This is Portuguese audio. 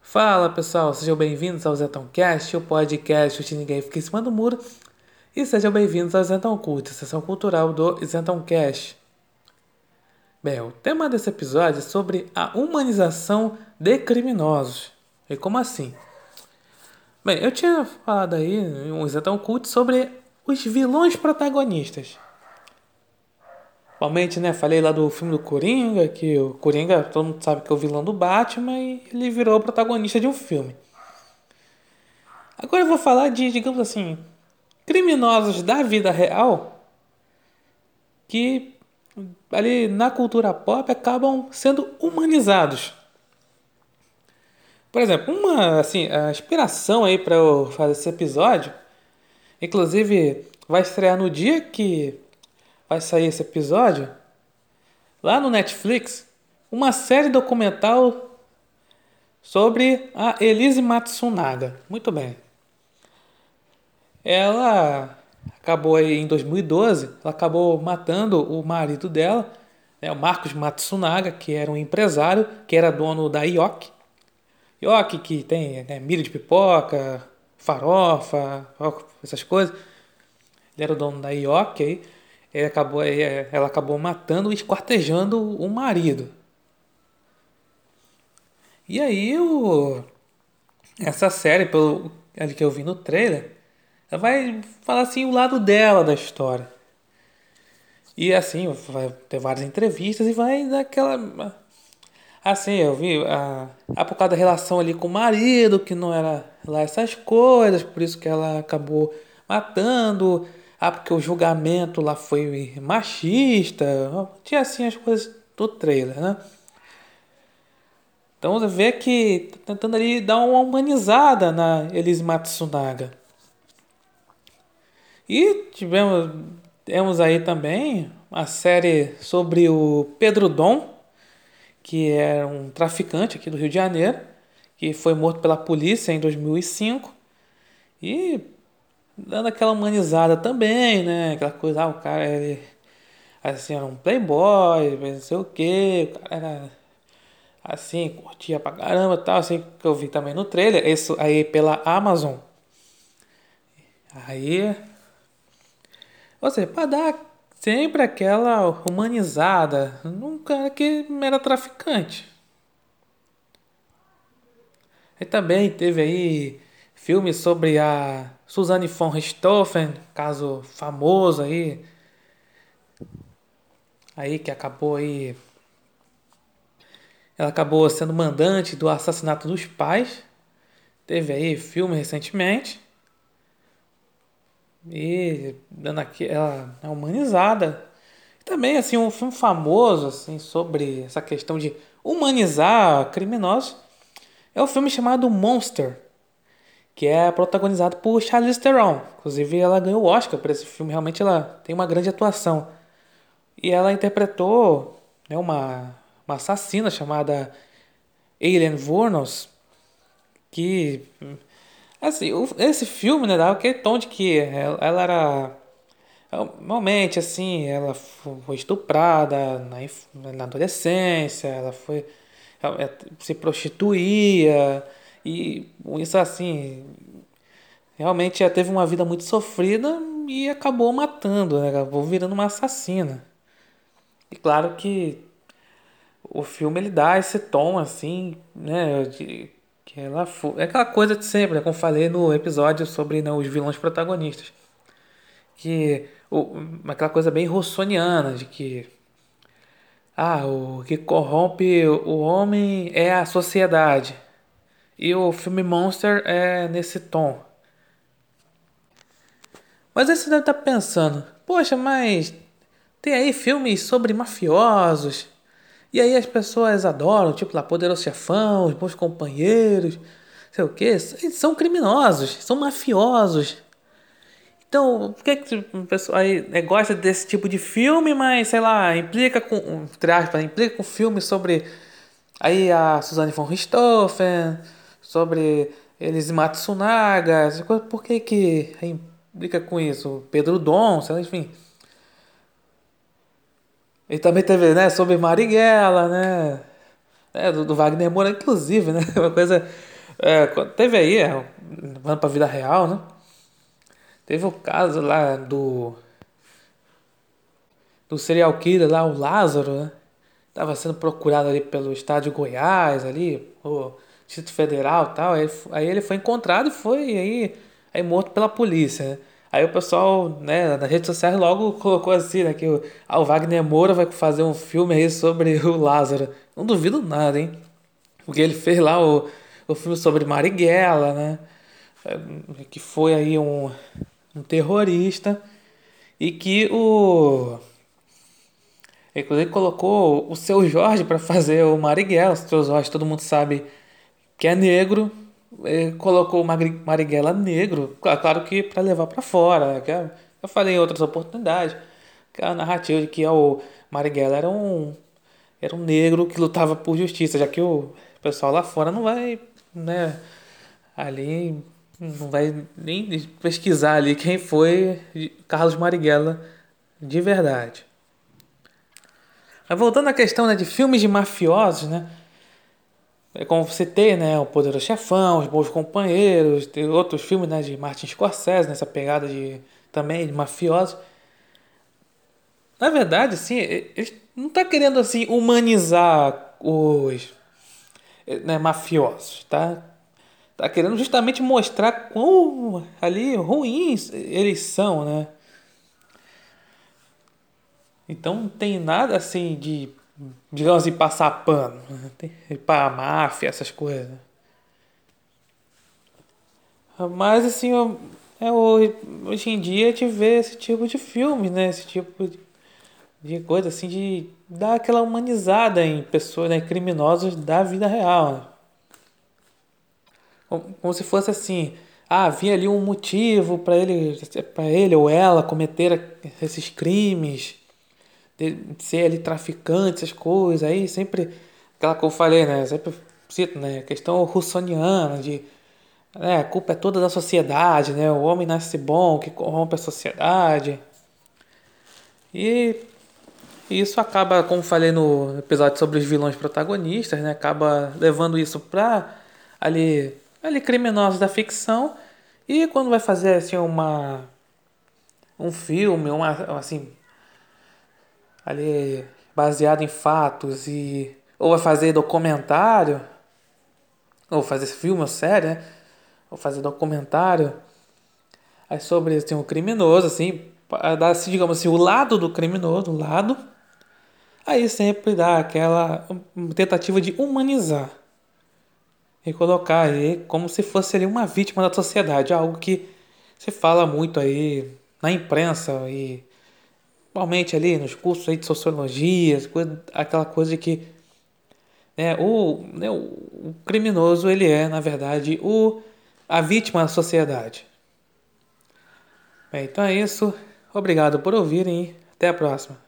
Fala pessoal, sejam bem-vindos ao Zetãocast, o podcast onde ninguém fica em cima do muro. E sejam bem-vindos ao Zetão Cult, a sessão cultural do Zetãocast. Bem, o tema desse episódio é sobre a humanização de criminosos. E como assim? Bem, eu tinha falado aí em um Zetão Cult sobre os vilões protagonistas. Atualmente, né, falei lá do filme do Coringa, que o Coringa, todo mundo sabe que é o vilão do Batman e ele virou o protagonista de um filme. Agora eu vou falar de, digamos assim, criminosos da vida real que ali na cultura pop acabam sendo humanizados. Por exemplo, uma assim, a inspiração aí para eu fazer esse episódio, inclusive vai estrear no dia que vai sair esse episódio, lá no Netflix, uma série documental sobre a Elise Matsunaga. Muito bem. Ela acabou aí em 2012, ela acabou matando o marido dela, né, o Marcos Matsunaga, que era um empresário, que era dono da Yoki. Yoki que tem, né, milho de pipoca, farofa, essas coisas. Ele era o dono da Yoki aí. Ela acabou matando e esquartejando o marido. E aí essa série, pelo que eu vi no trailer, ela vai falar assim o lado dela da história. E assim, vai ter várias entrevistas e vai dar aquela. Assim, eu vi por causa da relação ali com o marido, que não era lá essas coisas, por isso que ela acabou matando. Ah, porque o julgamento lá foi machista. Tinha assim as coisas do trailer, né? Então você vê que tá tentando ali dar uma humanizada na Elise Matsunaga. E temos aí também a série sobre o Pedro Dom, que é um traficante aqui do Rio de Janeiro, que foi morto pela polícia em 2005. E dando aquela humanizada também, né? Aquela coisa, o cara ele, assim, era um playboy, não sei o que, o cara era assim, curtia pra caramba e tal, assim, que eu vi também no trailer, isso aí pela Amazon. Aí, ou seja, pra dar sempre aquela humanizada num cara que era traficante. E também teve aí filmes sobre a Suzanne von Richthofen, caso famoso aí que acabou aí, ela acabou sendo mandante do assassinato dos pais. Teve aí filme recentemente e dando aqui ela é humanizada. E também assim um filme famoso assim sobre essa questão de humanizar criminosos é o filme chamado Monster, que é protagonizado por Charlize Theron. Inclusive, ela ganhou o Oscar por esse filme. Realmente, ela tem uma grande atuação. E ela interpretou, né, uma assassina chamada Aileen Wuornos, que, assim, esse filme, né, dá aquele tom de que ela era, normalmente, assim, ela foi estuprada na adolescência, ela foi, se prostituía, e isso, assim, realmente ela teve uma vida muito sofrida e acabou matando, né? Acabou virando uma assassina. E claro que o filme ele dá esse tom assim, né? Que ela é aquela coisa de sempre, né? Como falei no episódio sobre, né, os vilões protagonistas. Aquela coisa bem rossoniana, de que o que corrompe o homem é a sociedade. E o filme Monster é nesse tom. Mas aí você deve estar pensando, poxa, mas tem aí filmes sobre mafiosos. E aí as pessoas adoram, tipo lá, Poderoso Chefão, Os Bons Companheiros, sei o quê. Eles são criminosos, são mafiosos. Então, por que o pessoal aí gosta desse tipo de filme, mas, sei lá, implica com, entre aspas, implica com filmes sobre aí a Suzanne von Richthofen, sobre Elise Matsunaga, essas coisas, por que aí implica com isso? Pedro Dom, sei lá, enfim. E também teve, sobre Marighella, né? Do Wagner Moura, inclusive, né? Uma coisa. Teve aí, vamos pra vida real, né? Teve o caso lá do serial killer lá, o Lázaro, né? Tava sendo procurado ali pelo estado de Goiás, ali, o Distrito Federal e tal. Aí ele foi encontrado e foi aí morto pela polícia, né? Aí o pessoal, né, nas redes sociais logo colocou assim, né, que o Wagner Moura vai fazer um filme aí sobre o Lázaro. Não duvido nada, hein? Porque ele fez lá o filme sobre Marighella, né? Que foi aí um terrorista e que inclusive colocou o seu Jorge para fazer o Marighella. O seu Jorge, todo mundo sabe que é negro. Colocou o Marighella negro, claro que para levar para fora, né? Eu falei em outras oportunidades, que a narrativa de que o Marighella era um negro que lutava por justiça, já que o pessoal lá fora não vai, né, ali não vai nem pesquisar ali quem foi Carlos Marighella de verdade. Mas voltando à questão, né, de filmes de mafiosos, né? É como você tem, né, o Poderoso Chefão, Os Bons Companheiros, tem outros filmes, né, de Martin Scorsese, nessa pegada de também de mafiosos. Na verdade, assim, eles não tá querendo assim humanizar os, né, mafiosos, tá? Tá querendo justamente mostrar quão ali ruins eles são, né? Então não tem nada assim de, digamos assim, passar pano, né? Pra máfia, essas coisas. Mas assim, hoje em dia a gente vê esse tipo de filme, né? Esse tipo de coisa assim, de dar aquela humanizada em pessoas, né, criminosos da vida real, né? Como se fosse assim, havia ali um motivo para ele ou ela cometer esses crimes, de ser ali traficante, essas coisas. Aí sempre, aquela que eu falei, né? Sempre cito, né? A questão russoniana de, a culpa é toda da sociedade, né? O homem nasce bom, que corrompe a sociedade. E isso acaba, como falei no episódio sobre os vilões protagonistas, né? Acaba levando isso para ali criminosos da ficção. E quando vai fazer assim um filme, assim, ali baseado em fatos e ou vai fazer documentário, ou fazer filme ou série, né? Ou fazer documentário aí sobre assim, um criminoso, assim, para dar, assim, digamos assim, o lado do criminoso, o lado. Aí sempre dá aquela tentativa de humanizar e colocar aí como se fosse ali uma vítima da sociedade, algo que se fala muito aí na imprensa e principalmente ali nos cursos aí de sociologia, aquela coisa de que o criminoso ele é, na verdade, a vítima da sociedade. Bem, então é isso. Obrigado por ouvirem e até a próxima.